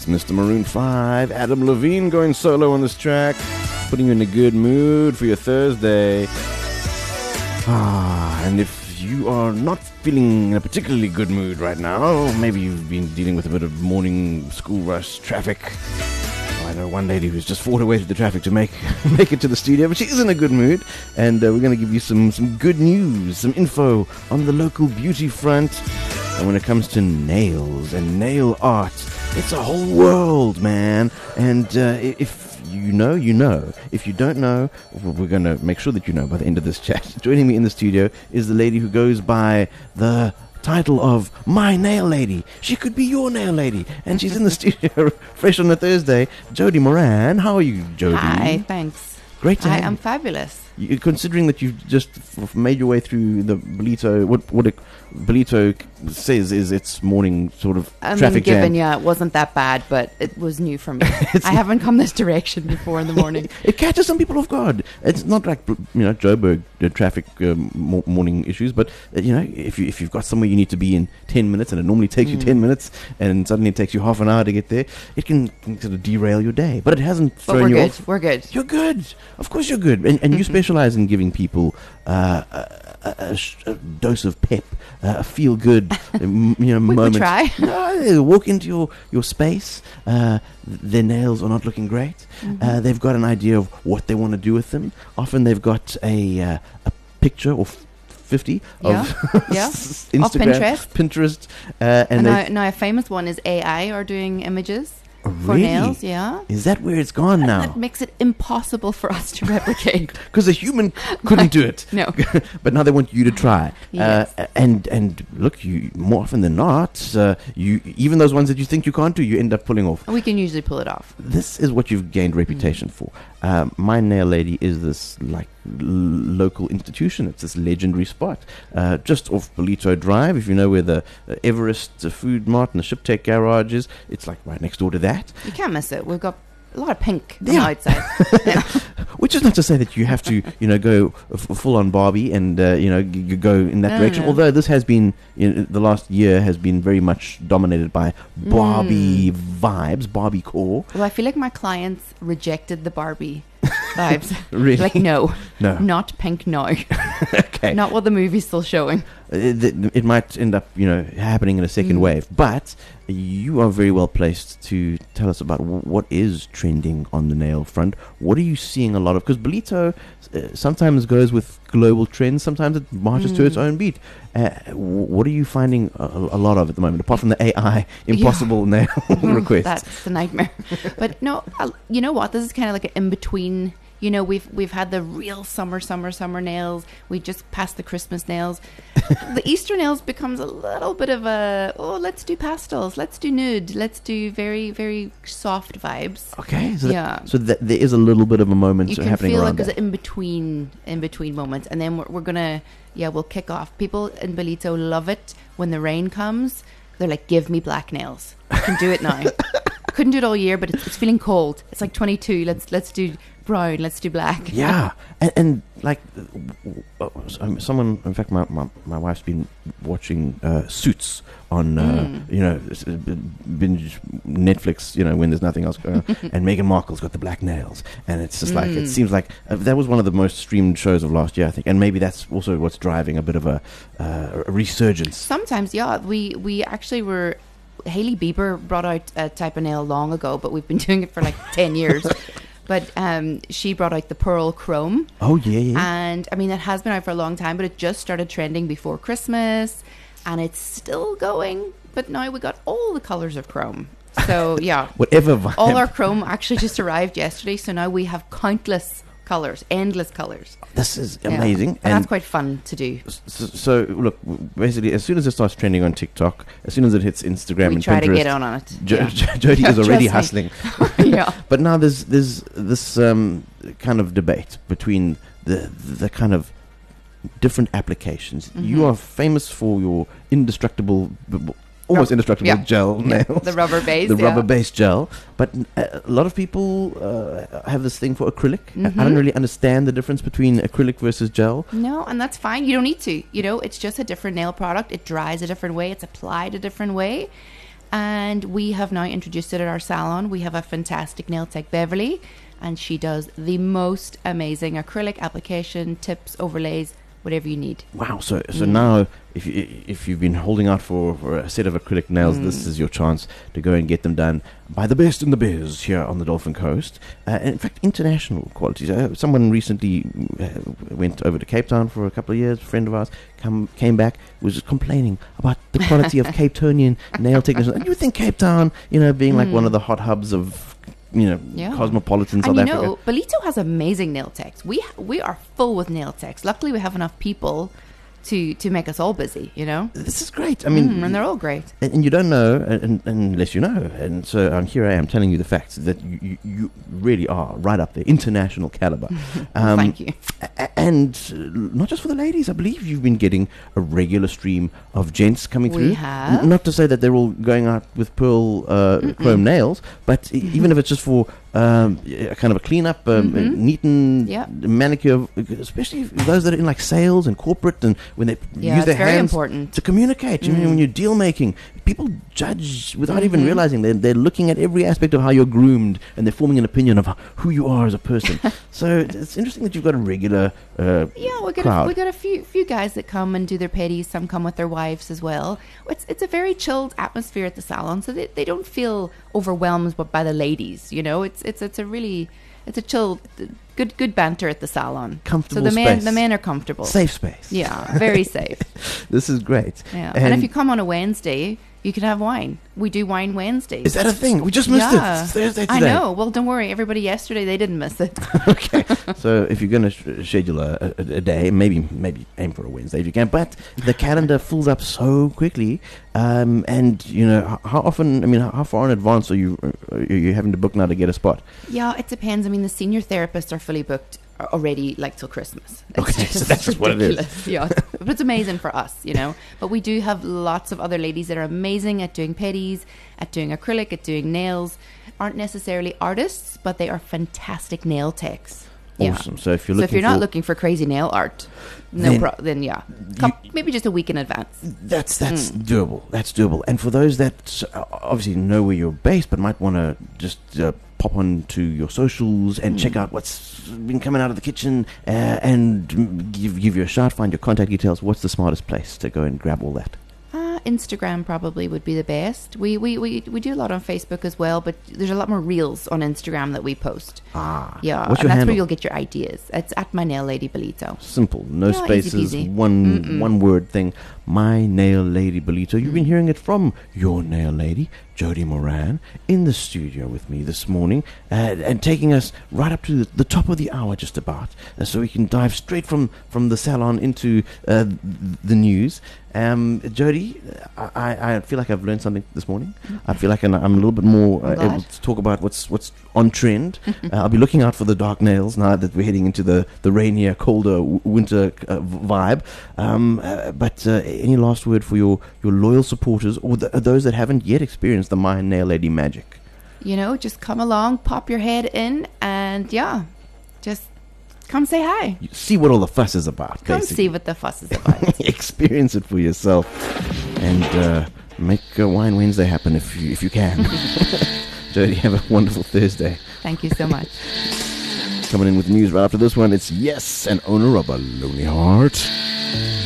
It's Mr. Maroon 5, Adam Levine going solo on this track, putting you in a good mood for your Thursday. And if you are not feeling in a particularly good mood right now, maybe you've been dealing with a bit of morning school rush traffic. I know one lady who's just fought her way through the traffic to make it to the studio, but she is in a good mood, and we're going to give you some good news, some info on the local beauty front. And when it comes to nails and nail art, it's a whole world, man. And if you know, you know. If you don't know, we're going to make sure that you know by the end of this chat. Joining me in the studio is the lady who goes by the title of My Nail Lady. She could be your nail lady. And she's in the studio fresh on a Thursday. Jody Moran. How are you, Jody? Hi, thanks. Great to have you. I'm fabulous. Considering that you've just made your way through the Ballito, what Ballito says is its morning sort of traffic jam. Yeah, it wasn't that bad, but it was new for me. I haven't come this direction before in the morning. It catches some people off guard. It's not like, Joburg traffic morning issues, but if you've got somewhere you need to be in 10 minutes, and it normally takes you 10 minutes, and suddenly it takes you half an hour to get there, it can sort of derail your day. But it hasn't thrown you off. We're good. You're good. Of course you're good. And you specialize in giving people a dose of pep, a feel-good moment. We try. No, walk into your space. Their nails are not looking great. They've got an idea of what they want to do with them. Often they've got a picture or 50 of Instagram, Pinterest. And now a famous one is AI are doing images. For really? nails, yeah. Is that where it's gone now? That makes it impossible for us to replicate. Because a human couldn't do it. No. But now they want you to try. Yes. And look, you more often than not, you even those ones that you think you can't do, you end up pulling off. We can usually pull it off. This is what you've gained reputation for. My Nail Lady is this local institution. It's this legendary spot just off Ballito Drive. If you know where the Everest Food Mart and the ShipTech garage is, it's like right next door to that. You can't miss it. We've got a lot of pink on the outside. Yeah. Which is not to say that you have to, go full on Barbie and, go in that direction. No. Although this has been, the last year has been very much dominated by Barbie vibes, Barbie core. Well, I feel like my clients rejected the Barbie vibes. Really? Like, no. Not pink now. Okay. Not what the movie's still showing. It might end up, happening in a second wave. But you are very well placed to tell us about what is trending on the nail front. What are you seeing a lot of? Because Ballito sometimes goes with global trends. Sometimes it marches to its own beat. What are you finding a lot of at the moment, apart from the AI impossible nail request? That's the nightmare. But no, you know what? This is kind of like an in-between. We've had the real summer nails. We just passed the Christmas nails. The Easter nails becomes a little bit of let's do pastels, let's do nude, let's do very, very soft vibes. Okay, so there is a little bit of a moment happening around that. You can feel like there's in between moments, and then we're gonna we'll kick off. People in Ballito love it when the rain comes. They're like, give me black nails. I can do it now. Couldn't do it all year, but it's feeling cold. It's like 22. Let's do brown. Let's do black. Yeah, and like someone. In fact, my wife's been watching Suits on binge Netflix. When there's nothing else going on, and Meghan Markle's got the black nails, and it's just like it seems like that was one of the most streamed shows of last year, I think, and maybe that's also what's driving a bit of a resurgence. Sometimes, we actually were. Hailey Bieber brought out a type of nail long ago, but we've been doing it for like 10 years. But she brought out the Pearl Chrome. Oh, yeah. And, I mean, it has been out for a long time, but it just started trending before Christmas. And it's still going. But now we got all the colours of chrome. So, yeah. Whatever vibe. All our chrome actually just arrived yesterday. So now we have countless colours, endless colours. This is amazing. And that's quite fun to do. So look, basically, as soon as it starts trending on TikTok, as soon as it hits Instagram and Pinterest, we try to get on it. Jody is already hustling. Yeah. But now there's this kind of debate between the kind of different applications. You are famous for your almost indestructible gel nails. The rubber base. Rubber base gel. But a lot of people have this thing for acrylic. I don't really understand the difference between acrylic versus gel. No, and that's fine. You don't need to. It's just a different nail product. It dries a different way. It's applied a different way. And we have now introduced it at our salon. We have a fantastic nail tech, Beverly, and she does the most amazing acrylic application, tips, overlays, whatever you need. Wow. So now, if you've been holding out for a set of acrylic nails, this is your chance to go and get them done by the best in the biz here on the Dolphin Coast. And in fact, international qualities. Someone recently went over to Cape Town for a couple of years. A friend of ours came back, was just complaining about the quality of Cape Townian nail technicians. And you think Cape Town, being like one of the hot hubs of cosmopolitan South Africa. Ballito has amazing nail techs. We are full with nail techs. Luckily, we have enough people to make us all busy, This is great. I mean, and they're all great. And you don't know unless you know. And so here I am telling you the facts that you really are right up there, international caliber. Thank you. And not just for the ladies. I believe you've been getting a regular stream of gents coming through. We have. Not to say that they're all going out with pearl chrome nails, but even if it's just for kind of a clean-up, neaten manicure, especially those that are in like sales and corporate, and when they use their hands important to communicate. When you're deal making, people judge without even realizing. They're looking at every aspect of how you're groomed, and they're forming an opinion of who you are as a person. So it's interesting that you've got a regular we got a few guys that come and do their pedis. Some come with their wives as well. It's a very chilled atmosphere at the salon, so they don't feel overwhelmed by the ladies. It's a chill, good banter at the salon. Comfortable space. So the men are comfortable. Safe space. Yeah, very safe. This is great. Yeah. And if you come on a Wednesday, you can have wine. We do wine Wednesdays. Is that a thing? We just missed it. It's Thursday today. I know. Well, don't worry. Everybody yesterday, they didn't miss it. Okay. So if you're going to schedule a day, maybe aim for a Wednesday if you can. But the calendar fills up so quickly. And, how often, how far in advance are you having to book now to get a spot? Yeah, it depends. The senior therapists are fully booked already, like till Christmas. Okay, so that's just what it is. Yeah, but it's amazing for us, But we do have lots of other ladies that are amazing at doing pedis, at doing acrylic, at doing nails. Aren't necessarily artists, but they are fantastic nail techs. Awesome. Yeah. So if you're not looking for crazy nail art, then maybe just a week in advance. That's doable. That's doable. And for those that obviously know where you're based, but might want to just pop onto your socials and check out what's been coming out of the kitchen and give you a shout, find your contact details. What's the smartest place to go and grab all that? Instagram probably would be the best. We do a lot on Facebook as well, but there's a lot more reels on Instagram that we post. Yeah, what's and that's handle? where you'll get your ideas. It's at My Nail Lady Ballito. Simple, no spaces, easy peasy. one word thing. My Nail Lady Ballito. You've been hearing it from your nail lady, Jody Moran, in the studio with me this morning, and taking us right up to the top of the hour, just about, so we can dive straight from the salon into the news. Jody, I feel like I've learned something this morning. I feel like I'm a little bit more able to talk about what's on trend. I'll be looking out for the dark nails now that we're heading into the rainier, colder winter vibe. But any last word for your loyal supporters or those that haven't yet experienced the My Nail Lady magic? Just come along, pop your head in, and just come say hi. See what all the fuss is about. Come basically. see what the fuss is about. Experience it for yourself, and make Wine Wednesday happen if you can. Jody, have a wonderful Thursday. Thank you so much. Coming in with the news right after this one, it's Yes, an owner of a lonely heart.